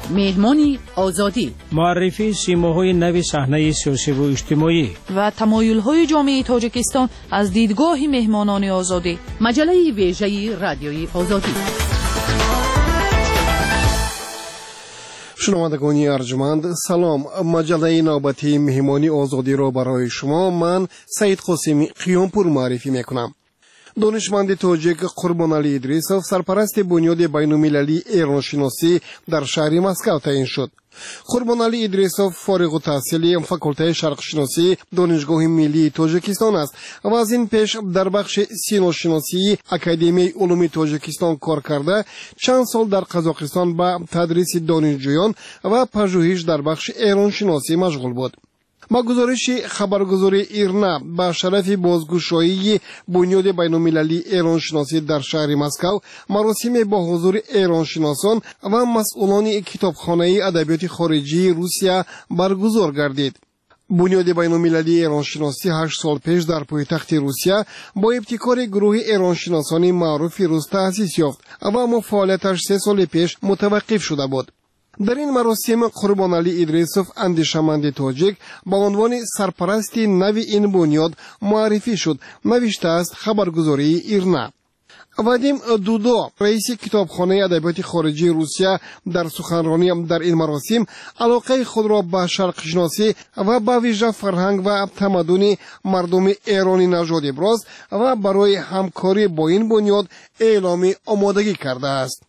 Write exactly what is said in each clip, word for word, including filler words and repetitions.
مهمانی آزادی، معرفی سیماهای نو صحنه سیاسی و اجتماعی و تمایل‌های جامعه تاجیکستان از دیدگاه مهمانان آزادی. مجله ویژه رادیوی آزادی. شنوندگان ارجمند سلام. مجله نوبتی مهمانی آزادی را برای شما من سعید قاسمی قیامپور معرفی میکنم. دانشمند تاجیک قربانعلی ادریسوف سرپرست بنیاد بین‌المللی ایرانشناسی در شهر مسکو تعیین شد. قربانعلی ادریسوف فارغ التحصیل فاکولته شرقشناسی دانشگاه ملی تاجیکستان است و از این پیش در بخش سینوشناسی اکادمی علوم تاجیکستان کار کرده چند سال در قزاقستان به تدریس دانشجویان و پژوهش در بخش ایرانشناسی مشغول بود. با گزارش خبرگزاری ایرنا با شرف بازگشایی بنیاد بین‌المللی ایرانشناسی در شهر مسکو مراسم با حضور ایرانشناسان و مسئولان کتابخانه ادبیات خارجی روسیه برگزار گردید. بنیاد بین‌المللی ایرانشناسی هشت سال پیش در پایتخت روسیه با ابتکار گروه ایرانشناسان معروف روس تأسیس یافت و اما فعالیتش سه سال پیش متوقف شده بود. در این مراسم قربانعلی ادریسوف اندیشمند تاجیک با عنوان سرپرست نو این بنیاد معرفی شد. نوشته است خبرگزاری ایرنا. وادیم دودو رئیس کتابخانه ادبیات خارجی روسیه در سخنرانی در این مراسم علاقه خود را به شرقشناسی و به ویژه فرهنگ و تمدن مردم ایرانی نژاد ابراز و برای همکاری با این بنیاد اعلام آمادگی کرده است.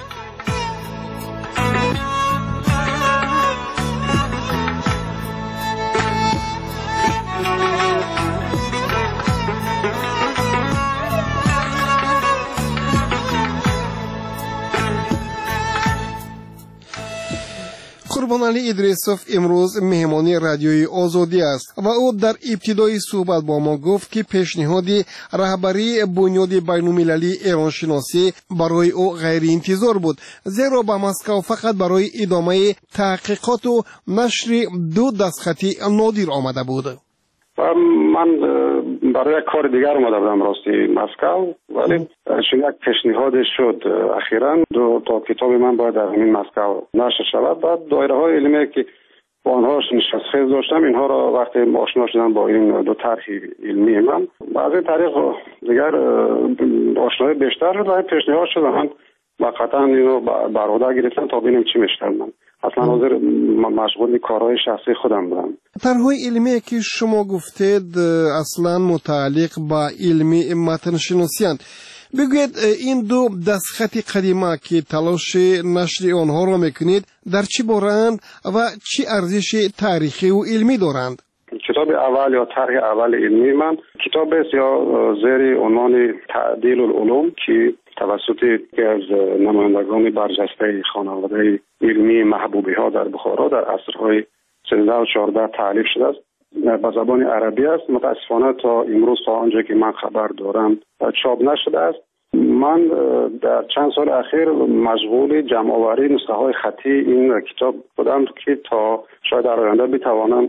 قربانعلی ادریسوف امروز مهمانی رادیوی آزادی است و او در ابتدای صحبت با ما گفت که پیشنهاد رهبری بنیاد بین‌المللی ایرانشناسی برای او غیر انتظار بود، زیرا به مسکو فقط برای ادامه تحقیقات و نشر دو دستخطی نادر آمده بود. من برای کار دیگر اومده بودم راستی مسکو، ولی چون یک پیشنهاد شد اخیراً دو تا کتاب من باید در همین مسکو نشر شود. بعد دایره های علمی که با آنها نشستخیز داشتم اینها را وقتی آشنا شدم با این دو طرح علمی من، از این طریق دیگر آشنایی بیشتر شد و پیشنهاد شد من واقعا اینو بر عهده گرفتم تا ببینیم چی میشه. من اصلا حاضر مشغول کارهای شخصی خودم بودم. طرحهای علمی که شما گفتید اصلا متعلق با علمی متن شناسی اند. بگوید این دو دستخط قدیمه که تلاش نشر آنها را میکنید در چی بارند و چی ارزش تاریخی و علمی دارند؟ کتاب اول یا طرح اول علمی من کتاب است یا زیر عنوان تعدیل العلوم که توسط یکی از نمایندگان برجسته خانواده علمی محبوبی ها در بخارا در عصرهای سیزده و چهارده تالیف شده است. به زبان عربی است. متاسفانه تا امروز تا آنجا که من خبر دارم چاپ نشده است. من در چند سال اخیر مشغول جمع آوری نسخه های خطی این کتاب بودم که تا شاید در آینده بتوانم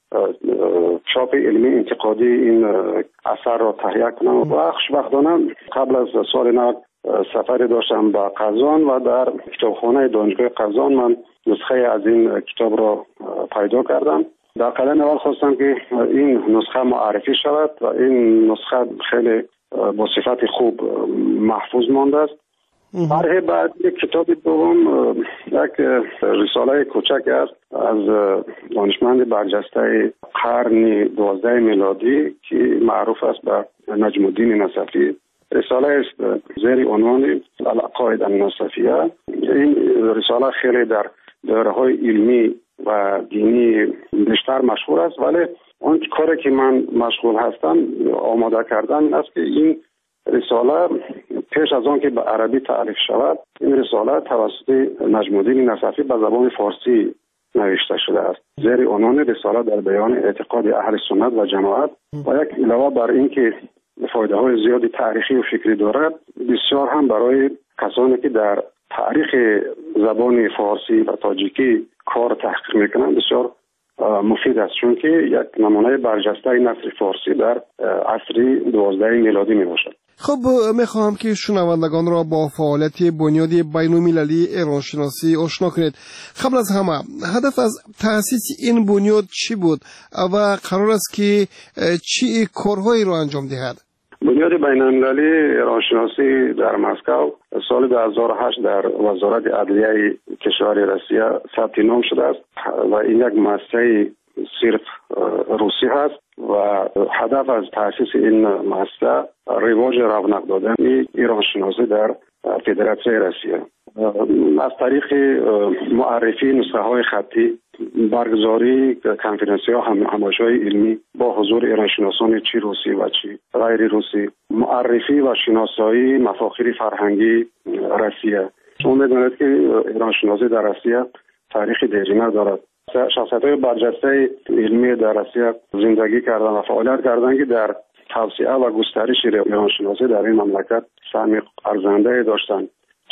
چاپ علمی انتقادی این اثر را تهیه کنم. و خوشبختانه قبل از سال نو سفری داشتم به قزان و در کتابخانه دانشگاه قزان من نسخه از این کتاب را پیدا کردم. در قدم اول خواستم که این نسخه معرفی شود و این نسخه خیلی با صفت خوب محفوظ مانده است. طرح بعد یک کتاب دوم یک رساله کوچک است از دانشمند برجسته قرن دوازده میلادی که معروف است به نجم الدین نصفی. رساله است زیر عنوان العقاید النصفیه. این رساله خیلی در دایره‌های علمی و دینی بیشتر مشهور است، ولی اون کاری که من مشغول هستم آماده کردن این است که این رساله پیش از آن که به عربی تعریف شود این رساله توسط نجم الدین نصفی به زبان فارسی نوشته شده است زیر عنوان رساله در بیان اعتقاد اهل سنت و جماعت و یک علاوه بر این که فایده های زیادی تاریخی و فکری دارد بسیار هم برای کسانی که در تاریخ زبان فارسی و تاجیکی کار تحقیق میکنند بسیار مفید است، چون که یک نمونه برجسته نثر فارسی در عصر دوازده میلادی می باشد. خب میخواهم که شنوندگان را با فعالیت بنیاد بین‌المللی ایرانشناسی آشنا کنید. قبل از همه هدف از تأسیس این بنیاد چی بود و قرار است که چی کارهایی را انجام دهد؟ بنیاد بین‌المللی ایرانشناسی در مسکو سال دو هزار و هشت در وزارت عدلیه کشور روسیه ثبت نام شده است و این یک مؤسسه صرف روسی هست و هدف از تأسیس این مؤسسه رواج رونق دادن ایرانشناسی در فدراسیون روسیه از طریق معرفی نسخه های خطی، برگزاری کنفرانسی ها هم همایش‌های علمی با حضور ایرانشناسان چی روسی و چی غیر روسی، معرفی و شناسایی مفاخر فرهنگی روسیه. شما می‌دانید که ایرانشناسی در روسیه تاریخ دیرینه دارد. شخصیت‌های برجسته علمی در روسیه زندگی کردن و فعالیت کردن که در توسعه و گسترش ایرانشناسی در این مملکت سهم ارزنده داشتند،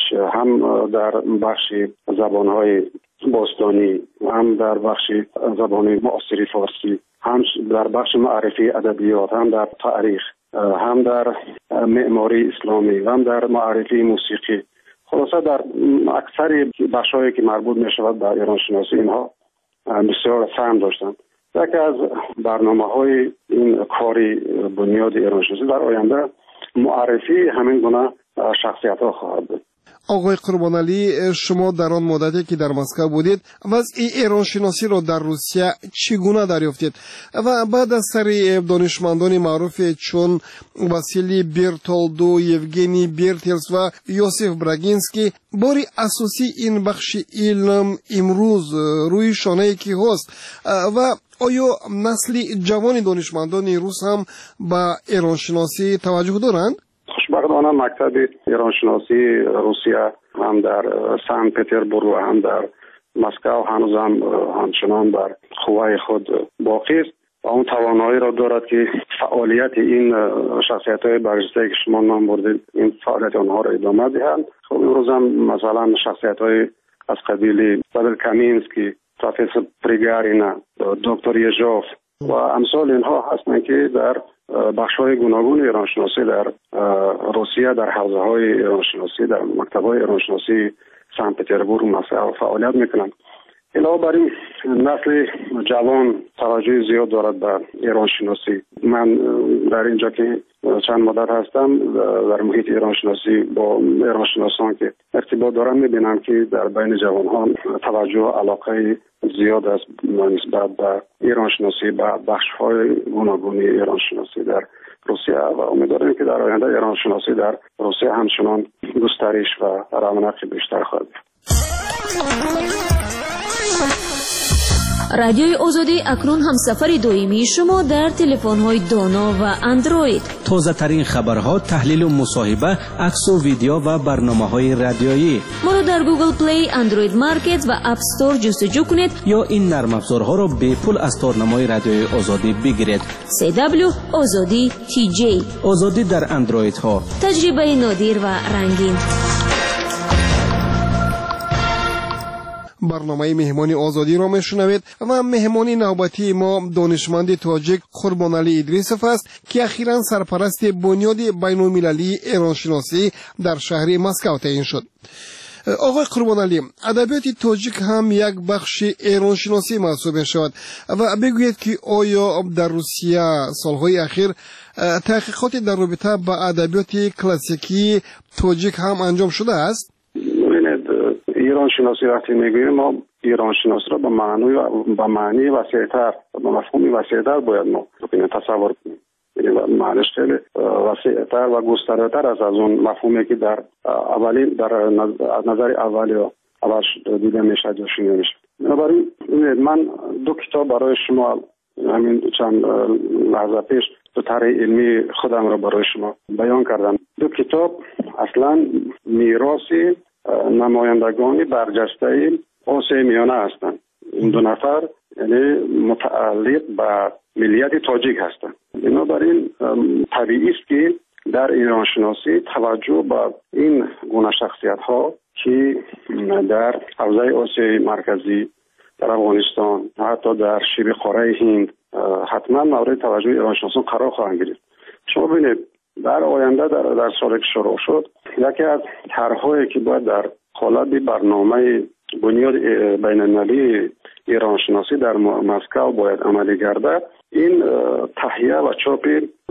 هم در بخش زبان‌های باستانی، هم در بخش زبان معاصر فارسی، هم در بخش معرفی ادبیات، هم در تاریخ، هم در معماری اسلامی، هم در معرفی موسیقی. خلاصه در اکثر بخش‌هایی که مربوط می‌شود به ایرانشناسی اینها بسیار سهم داشتند. یکی از برنامه‌های این کاری بنیاد ایرانشناسی در آینده معرفی همین گونه شخصیت‌ها خواهد بود. آقای قربانعلی، شما در آن مدتی که در مسکو بودید وضع ایرانشناسی را در روسیه چگونه دریافتید و بعد از سر دانشمندان معروف چون واسیلی برتولدو، یوگنی برتلس و یوسف براگینسکی باری اساسی این بخش علم امروز روی شانه کی هست و آیا نسل جوان دانشمندان روس هم به ایرانشناسی توجه دارند؟ خوشبختانه مکتب ایرانشناسی روسیه هم در سن پترزبورگ و هم در مسکو هنوز هم همچنان بر قوه خود باقی است و اون توانایی را دارد که فعالیت این شخصیت‌های برجسته که شما نام بردید این فعالیت آنها را ادامه دهند. خب امروز هم مثلا شخصیت‌های از قبیل پاول کامینسکی، پروفسور پریگارینا، دکتر یژوف و امثال اینها هستند که در بخش‌های گوناگون ایرانشناسی در روسیه در حوزه‌های ایرانشناسی در مکتب‌های ایرانشناسی سن پترزبورگ مسکو فعالیت می‌کنند. علاوه بر این نسل جوان توجه زیاد دارد به ایرانشناسی. من در اینجا که چند مدت هستم در محیط ایرانشناسی با ایرانشناسان که ارتباط دارم می‌بینم که در بین جوان‌ها توجه و علاقه زیاد است نسبت به ایرانشناسی به بخش‌های گوناگون ایرانشناسی در روسیه و امیدوارم که در آینده ایرانشناسی در روسیه همچنان گسترش و رونق بیشتر خواهد یافت. رادیوی آزادی اکنون همسفر دائمی شما در تلفن‌های دانا و اندروید. تازه ترین خبرها، تحلیل و مصاحبه، عکس و ویدیو و برنامه‌های رادیویی. ما را در گوگل پلی، اندروید مارکت و اپ استور جستجو کنید یا این نرم افزارها را به پول از تارنمای رادیوی آزادی بگیرید. سی دبلیو آزادی تی جی. آزادی در اندروید ها. تجربه نادر و رنگین. برنامه مهمانی آزادی را میشنوید و مهمانی نوبتی ما دانشمند تاجیک قربانعلی ادریسوف است که اخیراً سرپرست بنیاد بین‌المللی ایرانشناسی در شهر مسکو تعیین شد. آقای قربانعلی، ادبیات تاجیک هم یک بخش ایرانشناسی محسوب می‌شود و بگویید که آیا در روسیه سالهای اخیر تحقیقات در رابطه با ادبیات کلاسیکی تاجیک هم انجام شده است؟ ایران شناسی وقتی میگوییم ما ایران شناسی را به معنی به معنی وسیع‌تر به مفهومی وسیع‌تر باید ما تصور کنیم. یعنی معنیش خیلی وسیع‌تر و گسترده‌تر از از اون مفهومی که در اولین در از نظر اولی و اول دیده میشه یا شنیده میشه. بنابراین من دو کتاب برای شما همین چند لحظه پیش دو طرح علمی خودم را برای شما بیان کردم. دو کتاب اصلا میراثی نمایندگان برجسته آسیای میانه هستند. این دو نفر یعنی متعلق به ملیت تاجیک هستند. بنابراین طبیعی است که در ایرانشناسی توجه به این گونه شخصیت ها که در حوزه آسیای مرکزی، در افغانستان، حتی در شبه قاره هند حتما مورد توجه ایرانشناسان قرار خواهند گرفت. شما ببینید در آینده در, در سالی که شروع شد یکی از طرح‌هایی که باید در قالب برنامه بنیاد بین المللی ایران شناسی در مسکو باید عملی گردد، این تهیه و چاپ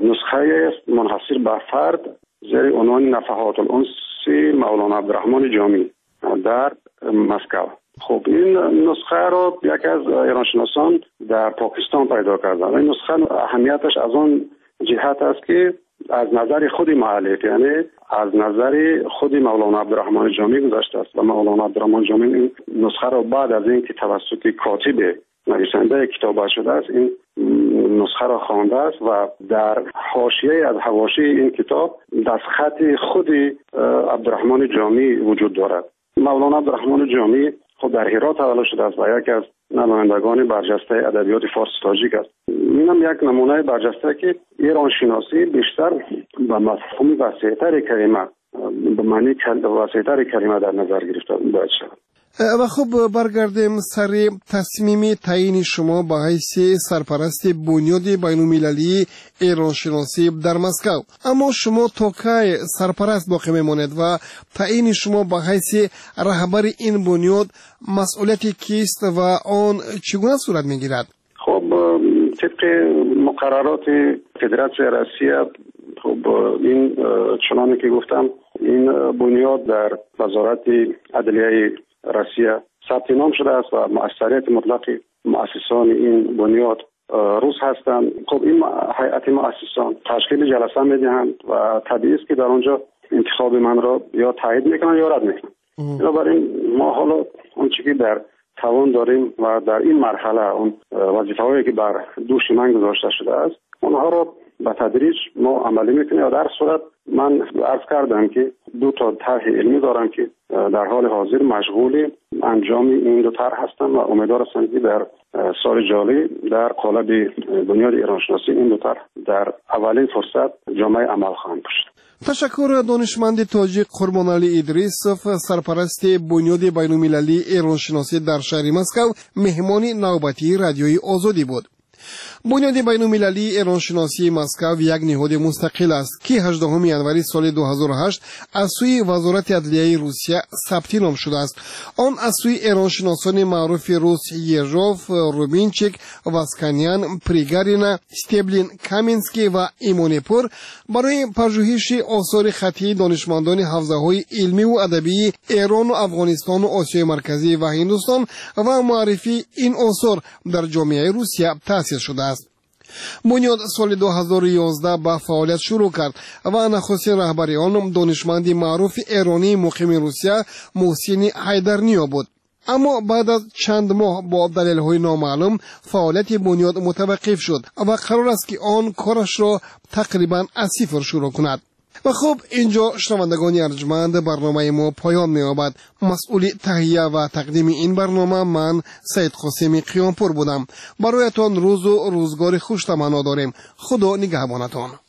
نسخه است منحصر به فرد زیر عنوان نفحات الانس مولانا عبدالرحمن جامی در مسکو. خب این نسخه رو یکی از ایران شناسان در پاکستان پیدا کردن. این نسخه اهمیتش از آن جهت است که از نظر خود مؤلف، یعنی از نظر خود مولانا عبدالرحمن جامی گذشته است و مولانا عبدالرحمن جامی این نسخه را بعد از اینکه توسط کاتب نویسنده کتاب شده است این نسخه را خوانده است و در حاشیه از حواشی این کتاب دستخط خود عبدالرحمن جامی وجود دارد. مولانا عبدالرحمن جامی خود در هرات تولد شده است و یکی از نمایندگان برجسته ادبیات فارسی تاجیک است. اینم یک نمونه برجسته که ایران شناسی بیشتر به مفهوم وسیع‌تر کلمه به معنی وسیع‌تر کلمه در نظر گرفته باید شود. و خب برگردیم سر تصمیم تعیین شما به حیث سرپرست بنیاد بین‌المللی ایران شناسی در مسکو. اما شما تا کی سرپرست باقی میماند و تعیین شما به حیث رهبر این بنیاد مسئولیت کیست و آن چگونه صورت میگیرد؟ خب طبق مقررات فدراسیون روسیه خب این چنانه که گفتم این بنیاد در وزارت عدلیه روسیه ثبت نام شده است و مؤثریت مطلق مؤسسان این بنیاد روس هستند. خب این هیئت مؤسسان تشکیل جلسه میدهند و طبیعی است که در آنجا انتخاب من را یا تایید میکنن یا رد میکنن. بنابراین ما حالا آنچه که در توان داریم و در این مرحله اون وظیفه‌هایی که بر دوش من گذاشته شده است اونها را به تدریج ما عملی میکنیم و در صورت من عرض کردم که دو تا طرح علمی دارم که در حال حاضر مشغول انجام این دو طرح هستم و امیدوار هستم که در سال جاری در قالب بنیاد ایران شناسی این دو طرح در اولین فرصت جامعه عمل خواهند داشت. تشکر دانشمند تاجیک قربانعلی ادریسوف، سرپرست بنیاد بین‌المللی ایران شناسی در شهر مسکو، مهمان نوبتی رادیوی آزادی بود. بنیاد بین‌المللی ایران شناسی مسکو یک نهاد مستقل است که هجدهم ژانویه سال دو هزار و هشت از سوی وزارت عدلیه روسیه ثبت نام شده است. آن از سوی ایران شناسان معروف روس یژوف، روبینچیک، واسکانیان، پریگارینا، استبلین، کامینسکی و ایمونپور برای پژوهش آثار خطی دانشمندان حوزه‌های علمی و ادبی ایران و افغانستان و آسیای مرکزی و هندوستان و معرفی این آثار در جامعه روسیه تأسیس شده است. بنیاد سال دو هزار و یازده به فعالیت شروع کرد و نخستین رهبر آن دانشمند معروف ایرانی مقیم روسیه محسن حیدرنیا بود. اما بعد از چند ماه با دلایل نامعلوم فعالیت بنیاد متوقف شد و قرار است که آن کارش را تقریبا از صفر شروع کند. و خب اینجا شنوندگان ارجمند برنامه ما پایان می‌یابد. مسئول تهیه و تقدیم این برنامه من سید قاسمی قیامپور بودم. برایتان روز و روزگار خوش تمنا داریم. خدا نگهبانتان.